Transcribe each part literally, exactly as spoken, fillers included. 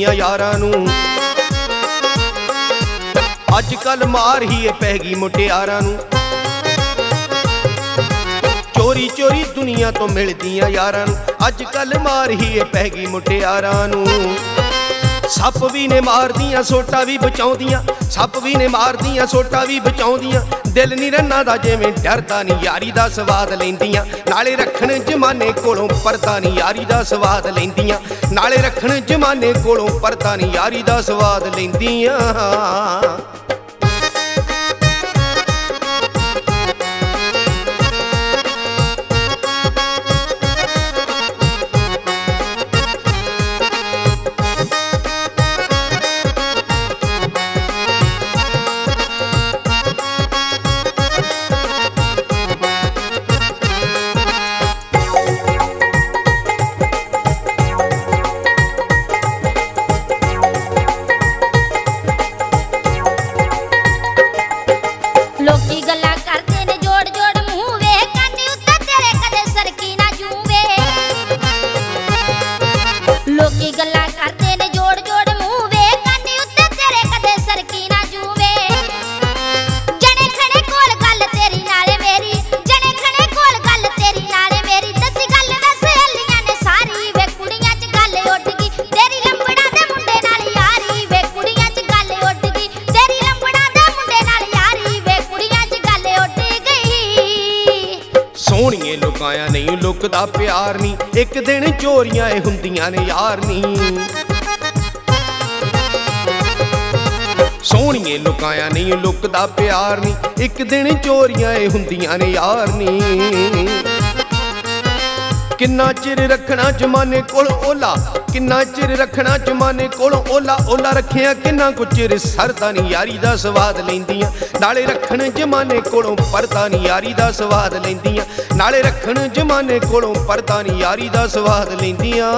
ਮਿਲਦੀਆਂ ਯਾਰਾਂ ਨੂੰ। ਅੱਜ ਕੱਲ ਮਾਰ ਹੀ ਇਹ ਪੈ ਗਈ ਮੁਟਿਆਰਾਂ ਨੂੰ। ਚੋਰੀ ਚੋਰੀ ਦੁਨੀਆ ਤੋਂ ਮਿਲਦੀਆਂ ਯਾਰਾਂ ਨੂੰ। ਅੱਜ ਕੱਲ ਮਾਰ ਹੀ ਇਹ ਪੈ ਗਈ ਮੁਟਿਆਰਾਂ ਨੂੰ। ਸੱਪ ਵੀ ਨੇ ਮਾਰਦੀਆਂ ਸੋਟਾ ਵੀ ਬਚਾਉਂਦੀਆਂ। ਸੱਪ ਵੀ ਨੇ ਮਾਰਦੀਆਂ ਸੋਟਾ ਵੀ ਬਚਾਉਂਦੀਆਂ। ਦਿਲ ਨੀ ਰੰਨਾਂ ਦਾ ਜਿਵੇਂ ਡਰਦਾ ਨੀ, ਯਾਰੀ ਦਾ ਸਵਾਦ ਲੈਂਦੀਆਂ। ਨਾਲੇ ਰੱਖਣ ਜਮਾਨੇ ਕੋਲੋਂ ਪਰਦਾ ਨੀ, ਯਾਰੀ ਦਾ ਸਵਾਦ ਲੈਂਦੀਆਂ। ਨਾਲੇ ਰੱਖਣ ਜਮਾਨੇ ਕੋਲੋਂ ਪਰਦਾ ਨੀ, ਯਾਰੀ ਦਾ ਸਵਾਦ ਲੈਂਦੀਆਂ। ਲੋਕੀ ਗੱਲਾਂ ਕਰਦੇ ਨੇ ਜੋੜ ਜੋੜ ਮੂੰਹ ਵੇ, ਕੰਨੀ ਉੱਤੇ ਤੇਰੇ ਕਦੇ ਸਰਕੀ ਨਾ ਜੂੰ ਵੇ। ਲੋਕੀ ਗੱਲਾਂ ਕਰਦੇ ਨੇ ਜੋੜ ਜੋੜ ਮੂੰਹ ਵੇ, ਕੰਨੀ ਉੱਤੇ ਤੇਰੇ ਕਦੇ ਸਰਕੀ ਨਾ ਜੂੰ ਵੇ। ਜਣੇ ਖਣੇ ਕੋਲ ਗੱਲ ਤੇਰੀ ਨਾਲੇ ਮੇਰੀ, ਜਣੇ ਖਣੇ ਕੋਲ ਗੱਲ ਤੇਰੀ ਨਾਲੇ ਮੇਰੀ। ਦੱਸੀ ਗੱਲ ਵੇ ਸਹੇਲੀਆਂ ਨੇ ਸਾਰੀ ਵੇ, ਕੁੜੀਆਂ 'ਚ ਗੱਲ ਉੱਡ ਗਈ ਤੇਰੀ ਲੰਬੜਾ ਦੇ ਮੁੰਡੇ ਨਾਲ ਯਾਰੀ ਵੇ। ਕੁੜੀਆਂ 'ਚ ਗੱਲ ਉੱਡ ਗਈ ਤੇਰੀ ਲੰਬੜਾ ਦੇ ਮੁੰਡੇ ਨਾਲ ਯਾਰੀ ਵੇ। ਕੁੜੀਆਂ 'ਚ ਗੱਲ ਉੱਡ ਗਈ। ਸੋਹਣੀਏ ਲੁਕਾਇਆ ਨਹੀਂ ਲੁਕਦਾ ਪਿਆਰ ਨੀ, ਇੱਕ ਦਿਨ ਚੋਰੀਆਂ ਏ ਹੁੰਦੀਆਂ ਨੇ ਯਾਰ ਨੀ। ਸੋਹਣੀਏ ਲੁਕਾਇਆ ਨਹੀਂ ਲੁਕਦਾ ਪਿਆਰ ਨੀ, ਇੱਕ ਦਿਨ ਚੋਰੀਆਂ ਏ ਹੁੰਦੀਆਂ ਨੇ ਯਾਰ ਨੀ। ਕਿੰਨਾ ਚਿਰ ਰੱਖਣਾ ਜਮਾਨੇ ਕੋਲ ਓਲਾ, ਕਿੰਨਾ ਚਿਰ ਰੱਖਣਾ ਜਮਾਨੇ ਕੋਲ ਓਲਾ। ਓਲਾ ਰੱਖਿਆ ਕਿੰਨਾ ਕੁ ਚਿਰ ਸਰਦਾ ਨੀ, ਯਾਰੀ ਦਾ ਸਵਾਦ ਲੈਂਦੀਆਂ। ਨਾਲੇ ਰੱਖਣ ਜਮਾਨੇ ਕੋਲੋਂ ਪਰਦਾ ਨੀ, ਯਾਰੀ ਦਾ ਸਵਾਦ ਲੈਂਦੀਆਂ। ਨਾਲੇ ਰੱਖਣ ਜਮਾਨੇ ਕੋਲੋਂ ਪਰਦਾ ਨੀ, ਯਾਰੀ ਦਾ ਸਵਾਦ ਲੈਂਦੀਆਂ।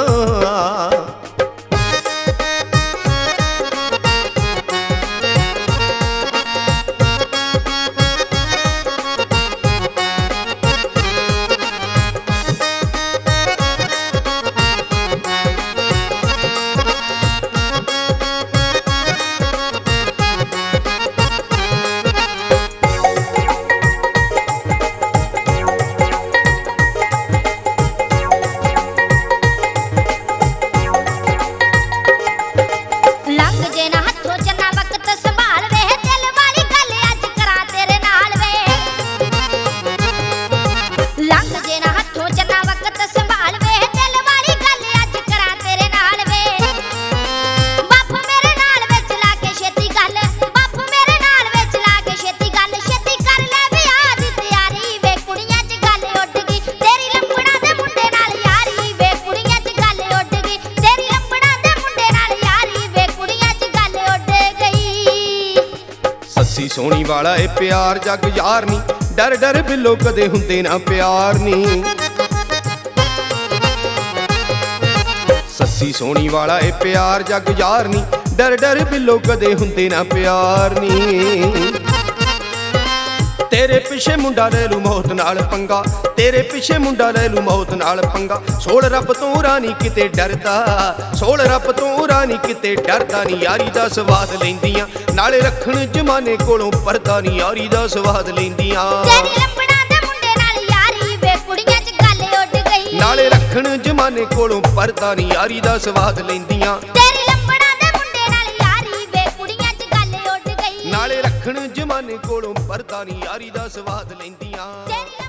ਲੰਘ ਜੇ ਨਾ ਹੱਥੋਂ ਚੰਨਾ ਵਕਤ ਸੰਭਾਲ ਵੇ, ਦਿਲ ਵਾਲੀ ਗੱਲ ਅੱਜ ਕਰਾਂ ਤੇਰੇ ਨਾਲ ਵੇ। ਲੰਘ ਜੇ ਨਾ ਹੱਥੋਂ ਚੰਨਾ ਵਕਤ ਸੰਭਾਲ ਵੇ, ਦਿਲ ਵਾਲੀ ਗੱਲ ਅੱਜ ਕਰਾਂ ਤੇਰੇ ਨਾਲ ਵੇ। ਬਾਪੂ ਮੇਰੇ ਨਾਲ ਵਿੱਚ ਲਾ ਕੇ ਛੇਤੀ ਗੱਲ, ਬਾਪੂ ਮੇਰੇ ਨਾਲ ਵਿੱਚ ਲਾ ਕੇ ਛੇਤੀ ਗੱਲ। ਛੇਤੀ ਕਰ ਲੈ ਵਿਆਹ ਦੀ ਤਿਆਰੀ ਵੇ, ਕੁੜੀਆਂ 'ਚ ਗੱਲ ਉੱਡ ਗਈ ਤੇਰੀ ਲੰਬੜਾ ਦੇ ਮੁੰਡੇ ਨਾਲ ਯਾਰੀ ਵੇ। ਕੁੜੀਆਂ 'ਚ ਗੱਲ ਉੱਡ ਗਈ ਤੇਰੀ ਲੰਬੜਾ ਦੇ ਮੁੰਡੇ ਨਾਲ ਯਾਰੀ ਵੇ। ਕੁੜੀਆਂ 'ਚ ਗੱਲ ਉੱਡ ਗਈ। ਸੱਸੀ ਸੋਹਣੀ ਵਾਲਾ ਏ ਪਿਆਰ ਜੱਗ ਯਾਰ ਨੀ, ਡਰ ਡਰ ਬਿੱਲੋ ਕਦੇ ਹੁੰਦੇ ਨਾ ਪਿਆਰ ਨੀ। ਸੱਸੀ ਸੋਹਣੀ ਵਾਲਾ ਏ ਪਿਆਰ ਜੱਗ ਯਾਰ ਨੀ, ਡਰ ਡਰ ਬਿੱਲੋ ਕਦੇ ਹੁੰਦੇ ਨਾ ਪਿਆਰ ਨੀ। ਤੇਰੇ ਪਿੱਛੇ ਮੁੰਡਾ ਲੈ ਲੂ ਮੌਤ ਨਾਲ ਪੰਗਾ, ਤੇਰੇ ਪਿੱਛੇ ਮੁੰਡਾ ਲੈ ਲੂ ਮੌਤ ਨਾਲ ਪੰਗਾ। ਸੋਲ ਰੱਬ ਤੋਂ ਰਾਣੀ ਕਿਤੇ ਡਰਦਾ, ਸੋਲ ਰੱਬ ਤੋਂ ਰਾਣੀ ਕਿਤੇ ਡਰਦਾ ਨੀ, ਯਾਰੀ ਦਾ ਸਵਾਦ ਲੈਂਦੀਆਂ। ਨਾਲੇ ਰੱਖਣ ਜਮਾਨੇ ਕੋਲੋਂ ਪਰਦਾ ਨੀ, ਯਾਰੀ ਦਾ ਸਵਾਦ ਲੈਂਦੀਆਂ। ਤੇਰੀ ਲੰਬੜਾ ਦੇ ਮੁੰਡੇ ਨਾਲ ਯਾਰੀ ਵੇ, ਕੁੜੀਆਂ 'ਚ ਗੱਲ ਉੱਡ ਗਈ। ਨਾਲੇ ਰੱਖਣ ਜਮਾਨੇ ਕੋਲੋਂ ਪਰਦਾ ਨੀ, ਯਾਰੀ ਦਾ ਸਵਾਦ ਲੈਂਦੀਆਂ। ਤੇਰੀ ਲੰਬੜਾ ਦੇ ਮੁੰਡੇ ਨਾਲ ਯਾਰੀ ਵੇ, ਕੁੜੀਆਂ 'ਚ ਗੱਲ ਉੱਡ ਗਈ। ਨਾਲੇ ਰੱਖਣ ਜਮਾਨੇ ਕੋਲੋਂ ਪਰਦਾ ਨੀ, ਯਾਰੀ ਦਾ ਸਵਾਦ ਲੈਂਦੀਆਂ।